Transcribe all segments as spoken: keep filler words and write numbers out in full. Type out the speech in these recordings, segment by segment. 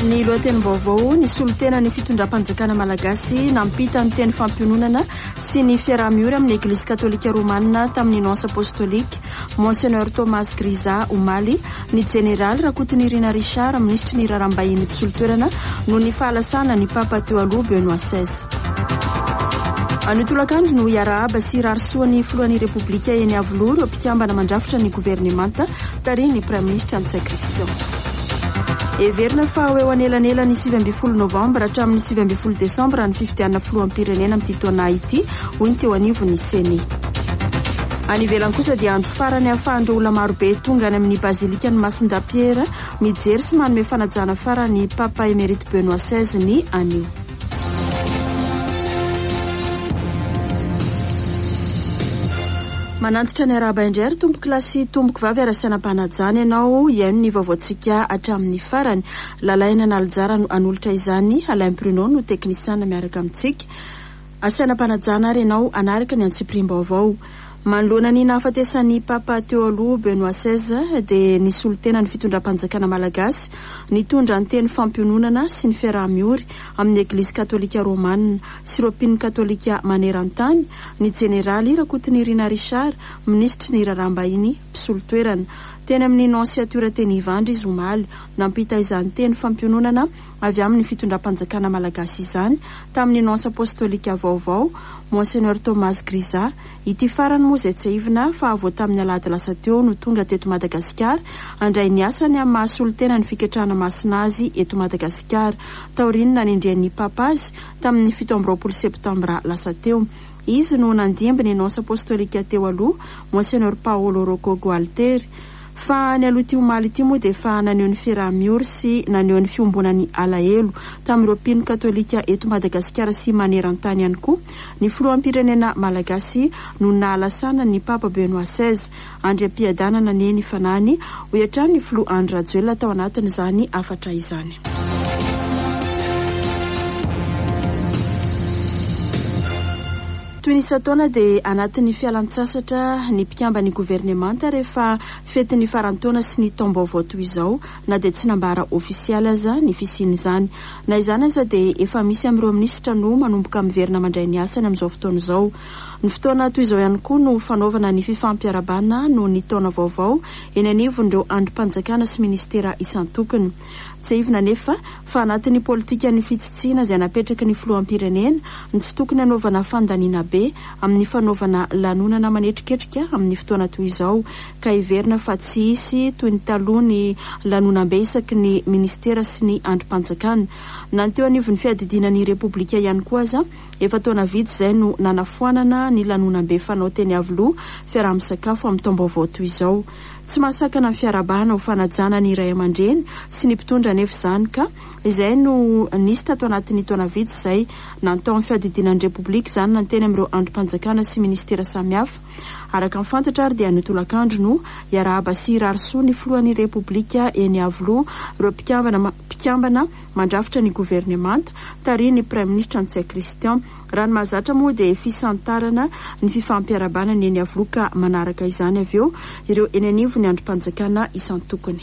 Amin'ny lohatenim-baovao ny solotena ny fitondram-panjakana malagasy nampita ny teny fampiononana sy ny fiaraha-miora amin'ny Eglise Katolika Romanina tamin'ny Nonce Apostolique. Monseigneur Thomas Griza omaly ny Général Rakotonirina Richard ministry ny raharambahiny mpisolotoerana no ny fahalasana ny Papa teo aloha Benoît seize. Any tolakandro no iarahaba sy rarisoan'ny filohan'ny Repoblika eny Avoloa ireo mpikambana mandrafitra ny governemanta tarihin'ny Prime Ministre Antsay Christian. Everina fa ho eo anelanela ny sivy ambin'ny folo novambra hatramin'ny sivy ambin'ny folo desambra ny fifidianana filoham-pirenena amin'ity taona ity hoy ny teo anivon'ny Seny. Any ivelany kosa dia andro farany ahafahandreo olona marobe tonga any amin'ny bazilika ny Masindapiera mijery sy manome fanajana farany Papa Emerite Benoît seize ny anio. Manantitra ny araba indray tomboky lasy tomboky vavy arasaina-panajana ianao iaino ny vaovaontsika hatramin'ny farany lalaina nalijara anolotra izany Alain Pruno no teknisiana miaraka amintsika. Asaina-panajana ary ianao anaraka ny antsiprim-baovao. Manoloana ny nahafatesan'ny Papa teo aloha Benoît seize dia ny solotena ny fitondram-panjakana malagasy nitondra ny teny fampiononana sy ny fiaraha-miory amin'ny Eglise Katolika Romanina sy ireo mpino Katolika maneran-tany ny Généraly Rakotonirina Richard ministry ny raharambahiny mpisolotoerana. Teny amin'ny Nonsiatura teny Ivandry izy omaly nampita izany teny fampiononana avy amin'ny fitondram-panjakana malagasy izany tamin'ny Nonce Apostolique vaovao Monseigneur Thomas Griza. Ity farany moa izay tsy ivina fa avao tamin'ny alahady lasa teo no tonga teto Madagasikara andray ny asany amin'ny mahasolotena ny fiketrahana masina azy eto Madagasikara taorinina nindrian'ny Papa azy tamin'ny fito amby roapolo septambra lasa teo. Izy no nandimby ny Nonce Apostolique teo aloha Monseigneur Paolo Rocco Gualteri. Fa ny aloha ity omaly ity moa dia fa naneho ny fiaraha-miory sy naneho ny fiombonany alahelo tamin'ireo mpino Katolika eto Madagasikara sy maneran-tany ihany koa ny filoham-pirenena malagasy no nahalasana ny Papa Benoît seize andriam-piadanana neny fanany ho hiatrany ny filoha Andry Rajoelina tao anatin'izany afatra izany. Toy ny isan-taona dia anatin'ny fialan-tsasatra ny mpikambany governemanta rehefa fetin'ny farantaona sy ny taom-baovao toy izao na dia tsy nambara ofisialy aza ny fisiany izany. Na izany aza dia efa misy amin'ireo minisitra no manomboka miverina mandray ny asany amin'izao fotoana izao. Ny fotoana toy izao ihany koa no fanaovana ny fifampiarabana no ny taona vaovao eny anivon'ireo androm-panjakana sy ministera isan-tokony. Tsy ivina nefa fa anatin'ny politika ny fitsitsiana izay napetraka ny filoham-pirenena ny tsy tokony hanaovana fandaniana be amin'ny fanaovana lanonana manetriketrika amin'ny fotoana toy izao ka iverina fa tsy hisy toy ny taloha ny lanonam-be isaky ny ministera sy ny androm-panjakana. Na ny teo anivon'ny fiadidinan'ny Repoblika ihany koa aza efa taona vitsy izay no nanafoanana ny lanonam-be fanao teny Avoloa fiaraha-misakafo amin'ny taom-baovao toy izao. Tsy mahasakana ny fiarabahana ho fanajana ny iray aman-dreny sy ny mpitondra nefa izany ka izay no nisy tato anatin'ny taona vitsy izay natao amin'ny fiadidinan'ny Repoblika izany nanteny amin'ireo androm-panjakana sy ministera samihafa. Araka ny fantatra ary dia ny tolakandro no iarahaba sy rarisoa ny filohan'ny Repoblika eny Avoloa ireo mpikambana mpikambana mandrafitra ny governemanta tarihin'ny Prime Ministre Antsay Christian. Raha ny mahazatra moa dia fisantarana ny fifampiarabana ny eny Avoloa ka manaraka izany avy eo ireo eny anivon'ny androm-panjakana isan-tokony.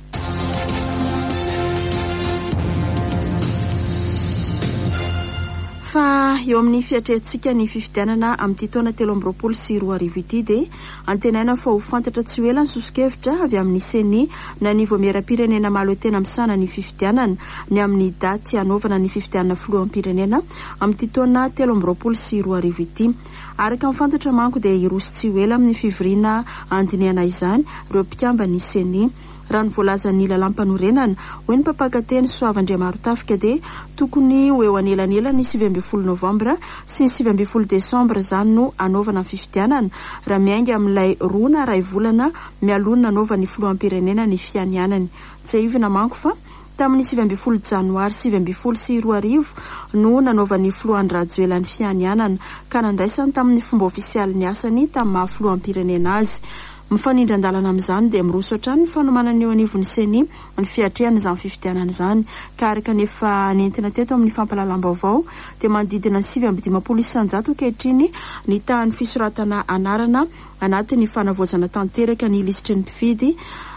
Fa eo amin'ny fiatrehantsika ny fifidianana amin'ity taona telo amby roapolo sy roa arivo ity dia antenaina fa ho fantatra tsy ho ela ny sosokevitra avy amin'ny Seny na ny voamieram-pirenena malo tena misana ny fifidianana ny amin'ny daty hanaovana ny fifidianana filoham-pirenena amin'ity taona telo amby roapolo sy roa arivo ity. Araka ny fantatra manko dia iroso tsy ho ela amin'ny fivoriana andiniana izany ireo mpikambany Seny. Raha ny voalazan'ny lalampanorenana hoy ny mpampakateny Soavandriamaritafika dia tokony ho eo anelanela ny sivy ambin'ny folo novambra sy ny sivy ambin'ny folo desambra izany no anaovana ny fifidianana raha miainga amin'ilay roa na iray volana mialona anaova ny filoham-pirenena ny fianianany. Tsy ivina manko fa tamin'ny sivy ambin'ny folo janoary sivy ambin'ny folo sy roa arivo no nanaova ny filoha Andry Rajoelina ny fianianana ka nandraisany tamin'ny fomba ofisialy ny asany tamin'ny maha filoham-pirenena azy. Mifanindran-dalana amin'izany dia miroso hatrany ny fanomanana eo anivon'ny Seny ny fiatrehana izany fifidianana izany ka araka nefa nentina teto amin'ny fampalalam-baovao dia manodidina ny sivy amby dimampolo isan-jato ankehitriny ny tahan'ny fisoratana anarana anatin'ny fanavoazana tanteraka ny lisitry ny mpifidy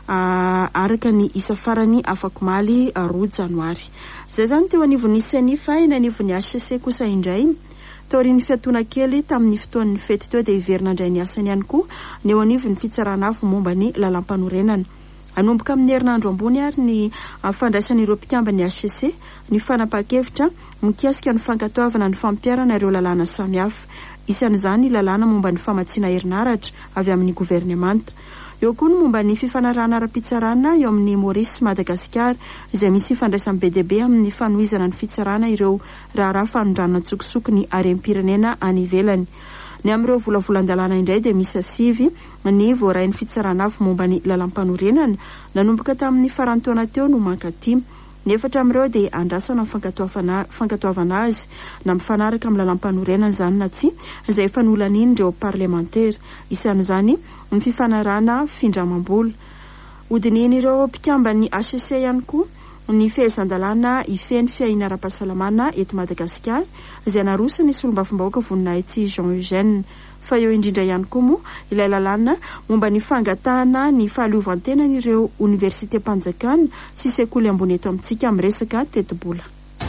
araka ny isa farany afaka maly roa janoary. Zay zany teo anivon'ny Senifa eny anivon'ny H C C kosa indray. Taorian'ny fiatoana kely tamin'ny fotoan'ny fety teo dia iverina indray ny asany ihany koa ny eo anivon'ny fitsarana avy momba ny lalam-panorenana. Anomboka amin'ny herinandro ambony ary ny fandraisan'ireo mpikambany H C C ny fanapa-kevitra mikasika ny fankatoavana ny fampiarana ireo lalàna samihafa. Isan'izany lalàna momba ny famatsiana herinaratra avy amin'ny governemanta. Eo koa ny momba ny fifanarahana ara-pitsarana eo amin'ny Maurice sy Madagasikara izay misy ifandraisany be dia be amin'ny fanohizana ny fitsarana ireo raharaha fanondranana tsokitsoko ny harem-pirenena any ivelany. Ny amin'ireo volavolan-dalàna indray dia misy asivy ny voarain'ny fitsarana avy momba ny lalam-panorenana nanomboka tamin'ny farantaona teo no mankaty. Ny efatra amin'ireo dia andrasana fankatoavana fankatoavana azy na mifanaraka amin'ny lalam-panorenana zany na tsy izay efa nolan'ireo parlementaire. Isan'izany ny fifanarahana findramam-bola. Hodin'ireo mpikambany H C C ihany koa ny fehezan-dalàna ifeny fiaina ara-pahasalamana eto Madagasikara izay naroso ny solombavambahoaka voninahitsy Jean Eugène. Fa eo indrindra ihany koa moa ilay lalàna momba ny fangatahana ny fahaleovantenan'ireo université mpanjakana sy sekoly ambony eto amintsika amin'ny resaka teti-bola.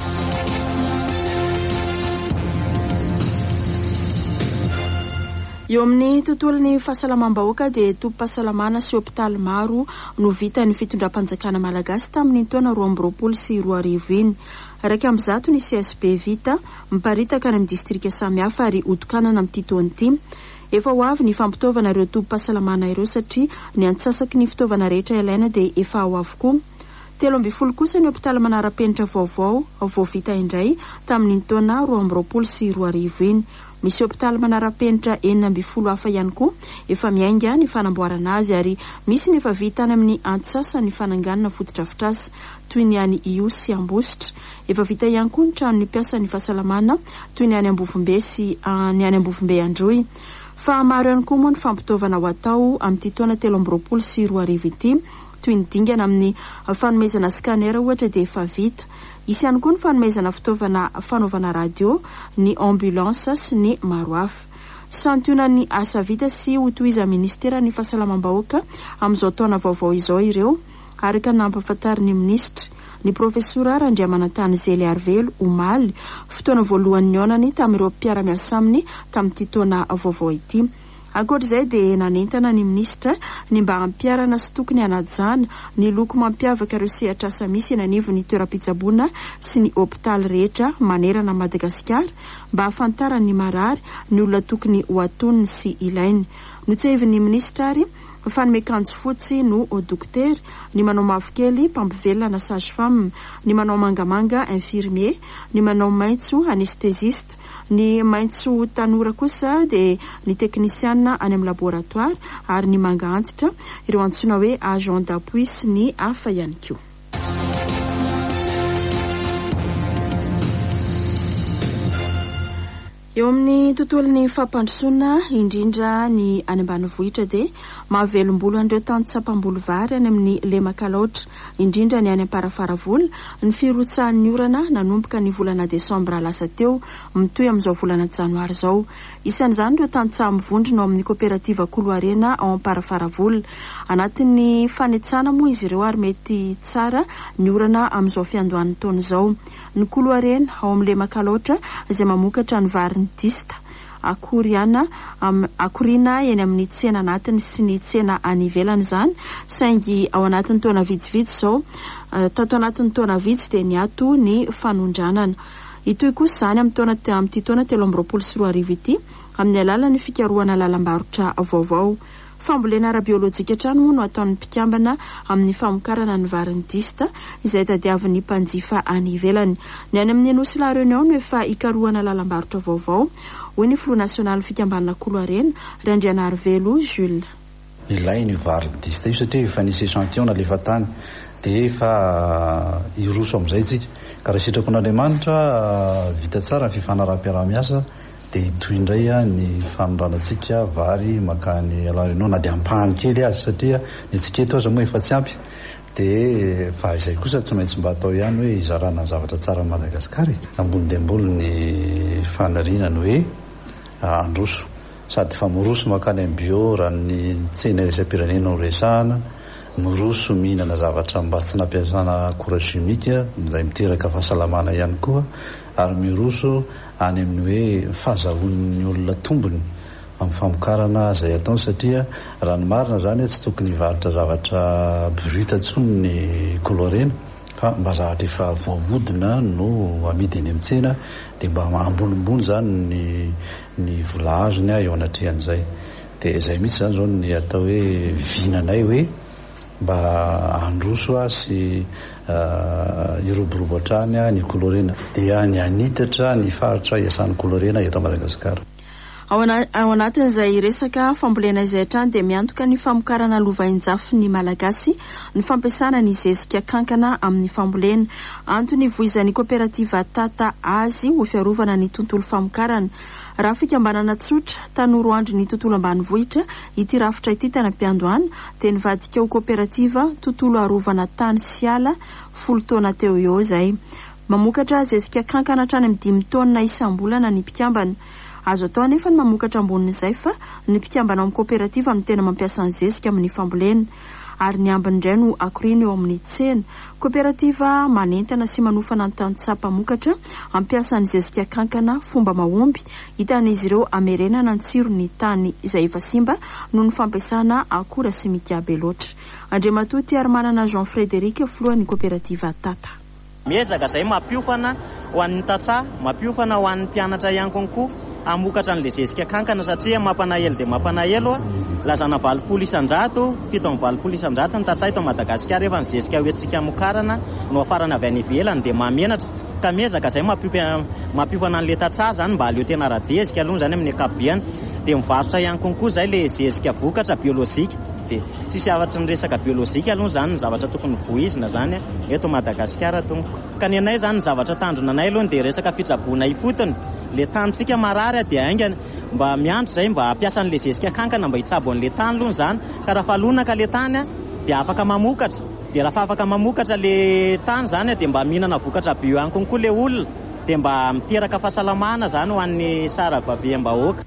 Eo amin'ny tontolon'ny fahasalamam-bahoaka dia tobim-pahasalamana sy hopitaly maro no vita ny fitondram-panjakana malagasy tamin'ny taona roa amby roapolo sy roa arivo iny. Raika amby zato ny C S B vita miparitaka any amin'ny distrika samihafa ary odokanana amin'ity taona ity. Efa ho avy ny fampitaovana ireo tobim-pahasalamana ireo satria ny antsasaky ny fitaovana rehetra ilaina dia efa ho avokoa. Telo amby folo kosa ny hopitaly manara-penitra vaovao vao vita indray tamin'ny taona roa amby roapolo sy roa arivo iny. Misy hopitaly manara-penitra enina amby folo hafa ihany koa efa miainga ny fanamboarana azy ary misy ny efa vita any amin'ny antsasa ny fananganana fotodrafitrasa toy ny any Io sy Ambositra. Efa vita ihany koa ny trano ny mpiasa ny fahasalamana toy ny any Ambovombe sy ny any Ambovombe Androy. Fa maro ihany koa moa ny fampitaovana ho atao amin'ity taona telo amby roapolo sy roa arivo ity toy ny dingana amin'ny fanomezana scanner ohatra dia efa vita. Isy ihany koa ny fanomezana fitaovana fanaovana radio, ny ambulance sy ny maro hafa. Santiona ny asa vita sy hotohiza ministera ny fahasalamam-bahoaka amin'izao taona vaovao izao ireo araka nampahafantarin'ny ministra ny profesora Randriamanantany Zely Arvelo omaly fotoana voalohan'ny onany tamin'ireo mpiara-miasa aminy tamin'ity taona vaovao ity. Ankoatr'izay dia nanentana ny ministra ny mba hampiarana sy tokony hanajana ny loko mampiavaka ireo sehatr'asa misy eny anivon'ny toeram-pitsaboana sy ny hopitaly rehetra manerana Madagasikara mba hafantarany ny marary ny olona tokony ho atonony sy ilainy. Notsevin'ny ministra ary fa ny mekanjo fotsy no dokotera, ny manao mavokely mpampivelona na sage-femme, ny manao mangamanga infirmier, ny manao maitso anesthésiste, ny maitso tanora kosa dia ny teknisiana any amin'ny laboratoire ary ny manga antitra ireo antsoina hoe agent d'appui sy ny hafa ihany koa. Eo amin'ny tontolon'ny fampandrosoana indrindra ny any ambanivohitra dia mahavelom-bolo an'ireo tany-tsapam-bolo vary any amin'ny lemakalaotra indrindra ny any am-parafaravola ny firotsahan'ny orana nanomboka ny volana desambra lasa teo mitoy amin'izao volana janoary izao. Isan'izany ireo tany-tsaha mivondrona ao amin'ny kooperativa Koloarena ao am-parafaravola. Anatin'ny fanetsana moa izy ireo ary mety tsara ny orana amin'izao fiandohan'ny taona izao. Ny Koloarena ao amin'ny lemakalaotra izay mamokatra ny vary dista akoriana um, akoriana eny amin'ny tsena anatiny sy ny tsena any ivelany izany saingy ao anatin'ny taona vitsivitsy izao uh, tato anatin'ny taona vitsy dia ny ato ny fanondranana. Itoy kosa izany amin'ny taona amin'ity taona telo amby roapolo sy roa arivo ity amin'ny alalan'ny fikarohana lalam-barotra vaovao. Fambolena ara-biolojika trano moa no ataon'ny mpikambana amin'ny famokarana ny variny dista izay tadiavin'ny mpanjifa any ivelany. Ny any amin'ny Anosy La Réunion no efa ikarohana lalam-barotra vaovao hoy ny Filoha Nasionaly fikambanana Koloarena Randriana Arvelo Jules. Ilay ny variny dista io satria efa nisy échantillon lefa tany dia efa iroso amin'izay tsika ka raha sitrapon'Andriamanitra vita tsara ny fifanaraha-piarah-miasa dia itoy indray ny fanondranantsika vary makany La Réunion na dia ampahany kely azy satria ny tsiketo aza moa efa tsy ampy dia fa izay kosa tsy maintsy mba atao ihany hoe izarana zavatra tsara Madagasikara ambony dia ambony ny fanarinany hoe androso sady fa moroso makany amin'ny bio raha ny tsena iresapirenena no resahana miroso mihinana zavatra mba tsy nampiasana akora chimique izay miteraka fahasalamana ihany koa, ary miroso any amin'ny hoe fahazahoan'ny olona tombony amin'ny famokarana izay ataony, satria raha ny marina zany tsy tokony hivarotra zavatra brut intsony ny kolorena, fa mba zavatra efa voahodina no amidy eny amin'ny tsena, dia mba ambonimbony zany ny ny vola azony eo anatrehan'izay. Dia izay mihitsy zany zao ny atao hoe vinanay hoe mba androso a sy iroborobotrany ny kolorena, dia ny anitatra ny faritra iasan'ny kolorena eto Madagasikara. Ao anatin'izay resaka fambolena izay hatrany dia miantoka ny famokarana lovain-jafy ny malagasy ny fampiasana ny zezika kankana amin'ny fambolena. Antony voizan'ny kooperativa Tata azy ho fiarovana ny tontolo famokarana. Raha fikambanana tsotra tanoro andro ny tontolo ambanivohitra ity rafitra ity tanam-piandohana dia nivadika ho kooperativa tontolo arovana tany sy ala folo taona teo eo izay. Mamokatra zezika kankana hatrany amin'ny dimy taona isam-bolana ny mpikambana. Azo atao nefa ny mamokatra ambonin'izay fa ny mpikambana amin'ny kooperativa no tena mampiasa ny zezika amin'ny fambolena, ary ny ambiny indray no akorina eo amin'ny tsena. Kooperativa manentana sy manofana ny tantsaha-mpamokatra ampiasa ny zezika kankana fomba mahomby, hitan'izy ireo amerenana ny tsiro ny tany izay efa simba noho ny fampiasana akora simika be loatra. Andriamatoty ary manana Jean Frédéric filohan'ny kooperativa Tata. Miezaka izay mampiofana ho an'ny tantsaha, mampiofana ho an'ny mpianatra ihany konko amokatra n'le zezika kankana, satria mampanaelo dia mampanaelo a lazana valopolo isan-jato fito amin'ny valopolo isan-jato ny tantsaha eto Madagasikara efa ny zezika hoentsika amokarana no afarana avy any ivelany dia mamenatra. Ka miezaka izay mampiofana an'le tantsaha zany mba aleo tena rajezika aloha zany amin'ny akabiany, dia mivarotra ihany konko zay le zezika vokatra biolojika. Dia tsisy avatry ny resaka biolojika aloha zany ny zavatra tokony voizina zany eto Madagasikara tonga. Ka ny anay zany ny zavatra tandrona anay aloha dia resaka fitsaboana ifotony, le tanitsika marary dia aingana mba miandro zay mba ampiasa an'le zezika kankana mba hitsabo an'le tany aloha zany. Ka raha falonaka le tany dia afaka mamokatra, dia raha afaka mamokatra le tany zany dia mba mihinana vokatra bio ihany konko le olona, dia mba miteraka fahasalamana zany ho an'ny sara babeam-bahoaka.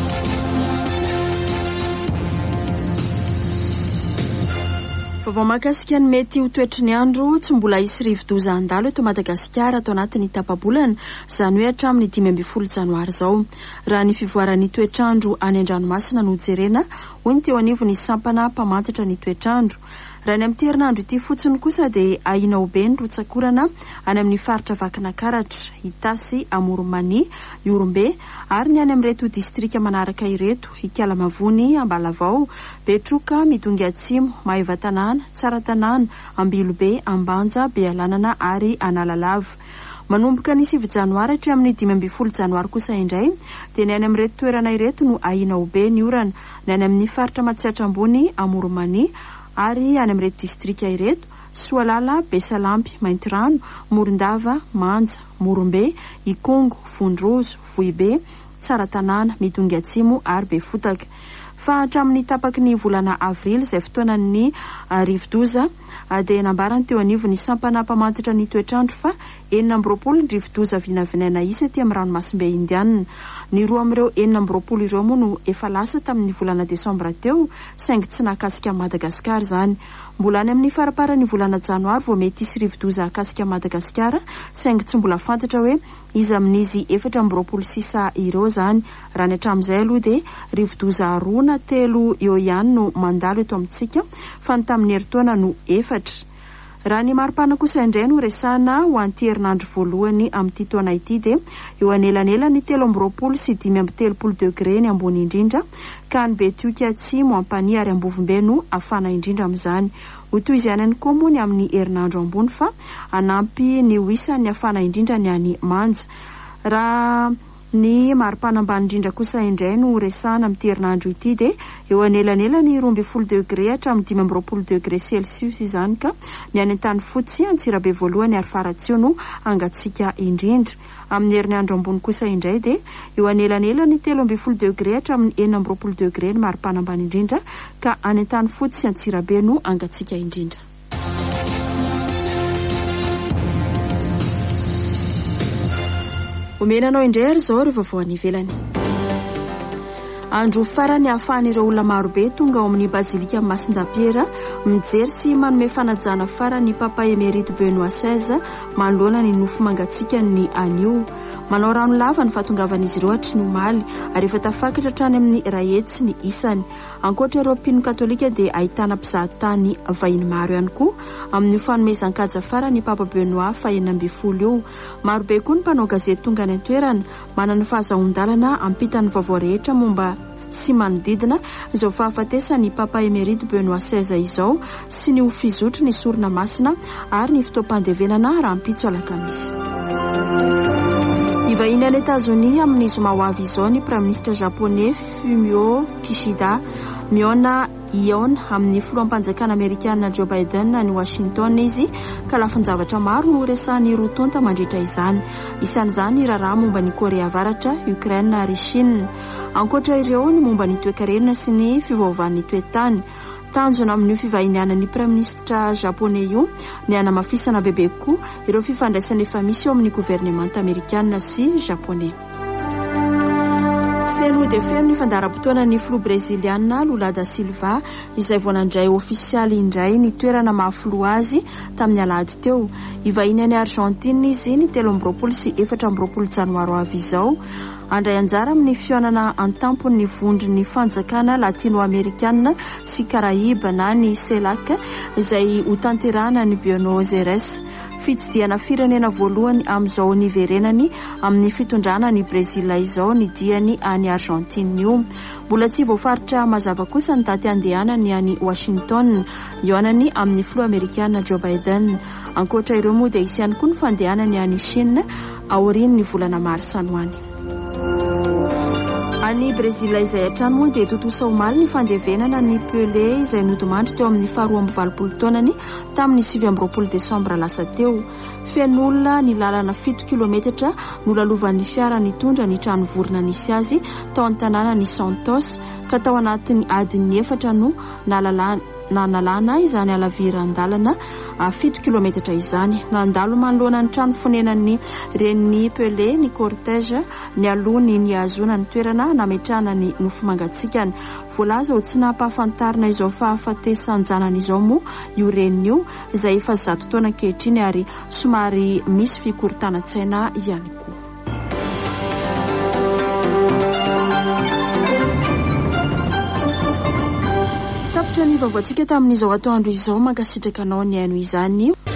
Vao mahakasika ny mety ho toetry ny andro tsy mbola hisy rivo-doza andalo eto Madagasikara atao anatin'ny tapa-bolana, izany hoe hatramin'ny dimy ambin'ny folo janoary izao. Raha ny fivoaran'ny toetr'andro any an-dranomasina no jerena, hoy ny teo anivo ny sampana mpamantatra ny toetr'andro. Raha ny amin'ny herinandro ity fotsiny kosa dia ahina ho be ny rotsakorana any amin'ny faritra Vakinakaratra, Itasy, Amoronmany, Iorombe, ary ny any amin'ireto distrika manaraka ireto: Ikalamavony, Ambalavao, Betroka, Midongy Atsimo, Maevatanana, Tsaratanana, Ambilobe, Ambanja, Bealanana ary Analalava. Manomboka ny sivy janoary hatrany amin'ny dimy ambin'ny folo janoary kosa indray dia ny any amin'ireto toerana ireto no ahina ho be ny orana, ny any amin'ny faritra Matsiatra Ambony, Amoronmany, ary any amin'ireto distrika ireto: Soalala, Besalampy, Maintirano, Morondava, Manja, Morombe, Ikongo, Vondrozo, Vohibe, Tsaratanana, Midongy Atsimo ary Befotaka. Fa hatramin'ny tapaky ny volana avrily izay fotoanan'ny rivo-doza dia nambarany teo anivo ny sampana mpamantatra ny toetr'andro fa enina amby roapolo ny rivo-doza vinavinaina isa aty amin'ny ranomasimbe Indiana. Ny roa amin'ireo enina amby roapolo ireo moa no efa lasa tamin'ny volana desambra teo, saingy tsy nahakasika Madagasikara izany. Mbola any amin'ny faraparan'ny volana janoary vao mety hisy rivo-doza akasika Madagasikara, saingy tsy mbola fantatra hoe iza amin'izy efatra amby roapolo sisa ireo izany. Raha ny hatramin'izay aloha dia rivo-doza roa na telo eo ihany no mandalo eto amintsika, fa ny tamin'ny herintaona no efatra. Raha ny maripana kosa indray no resana ho an'ity herinandro voalohany amin'ity taona ity dia eo anelanela ny telo amby roapolo sy dimy amby telopolo degré ny ambony indrindra, ka ny Betioky Atsimo, Ampany ary Ambovombe no afana indrindra amin'izany. Ho toy izay ihany koa moa ny amin'ny herinandro ambony fa anampy ny ho isan'ny afana indrindra ny any Manja. Raha ny maripana ambany indrindra kosa indray no resana amin'ity herinandro ity dia eo anelanela ny roa ambin'ny folo degré hatramin'ny dimy amby roapolo degré celsius izany, ka ny any an-tany fotsy Antsirabe voalohany ary Faratsio no angatsika indrindra. Amin'ny herinandro ambony kosa indray dia eo anelanela ny telo ambin'ny folo degré hatramin'ny enina amby roapolo degré ny maripana ambany indrindra, ka any an-tany fotsy Antsirabe no angatsika indrindra. Omenanao indray ary izao rehefa vao any ivelany. Andro farany ahafahan'ireo olona marobe tonga ao amin'ny bazilika Masindapiera mijery sy manome fanajana fara ny papa émérite Benoît seize manoloana ny nofo mangatsiaka ny anio. Manao rano lava ny fahatongavan'izy ireo hatry ny omaly ary efa tafakatra hatrany amin'ny rahetsy ny isany. Ankoatra ireo mpino katolika dia ahitana mpizahatany vahiny maro ihany koa amin'ny fanomezan-kaja fara ny papa Benoît fa enina amby folo io. Maro be koa ny mpanao gazety tonga any an-toerana manana fahazahon-dalana ampitany vaovao rehetra momba sy manodidina izao fahafatesany papa émérite Benoît seize izao sy ny ofizotry ny sorona masina ary ny fitoam-pandevenana raha ampitso alakamisy. Ivahiny any États-Unis amin'ny zoma ho avy izao ny praministra japonais Fumio Kishida miona iona amin'ny filoam-panjakana amerikana Joe Biden any Washington izy ka lafinjavatra maro no resahany roa tonta mandritra izany. Isan'izany raharaha momba ny Korea Avaratra, Ukraine ary Chine. Ankoatra ireo ny momba ny toe-karena sy ny fivaovan'ny toe-tany. Tanjona amin'ny fivahinianan'ny praministra japonais io ny anamafisana bebe koa ireo fifandraisana efa misy eo amin'ny gouvernemanta amerikana sy japonais. Feno dia feno ny fandaharam-potoana ny filoha breziliana Lula da Silva izay vao nandray ofisialy indray ny toerana mahafilo azy tamin'ny alahady teo. Ivahiny any Argentine izy ny telo amby roapolo sy efatra amby roapolo janoary ho avy izao. Andray anjara amin'ny fionana an-tampony vondron'ny fanjakana latino-amerikana sy Karaiba na ny CELAC izay ho tanterahana ny Buenos Aires. Fitsidiana firenena voalohany amin'izao niverenany amin'ny fitondrana ny Brezila izao ny diany any Argentine io. Mbola tsy voafaritra mazava kosa ny daty andehanany any Washington ionany amin'ny filoha amerikana Joe Biden. Ankoatra ireo moa dia isy ihany koa ny fandehanany any Chine aorian'ny volana marsa no any. Any Brezila izay hatrany moa dia totosa omaly ny fandevenana ny Pelé izay nodomandry teo amin'ny faharoa amby valopolo taonany tamin'ny sivy amby roapolo desambra lasa teo. Fen'olona ny lalana fito kilometatra no lalovan'ny fiara nitondra ny trano vorona nisy azy tao an-tanàna ny Santos ka tao anatin'ny adiny efatra no nalalana na nalana izany alaviran-dalana fito kilometatra izany. Nandalo manoloana ny trano fonenan'ny ren'ny Pelé ny cortège ny alony ny azona ny toerana nametrahana ny nofo mangatsikany. Voalaza ho tsy nampahafantarina izao fahafatesanjanana izao moa io ren'ny io izay efa zato taona ankehitriny ary somary misy fikorontanan-tsaina ihany koa. Tapitra ny vaovatsika tamin'izao atoandro izao mankasitraka anao ny aino izany.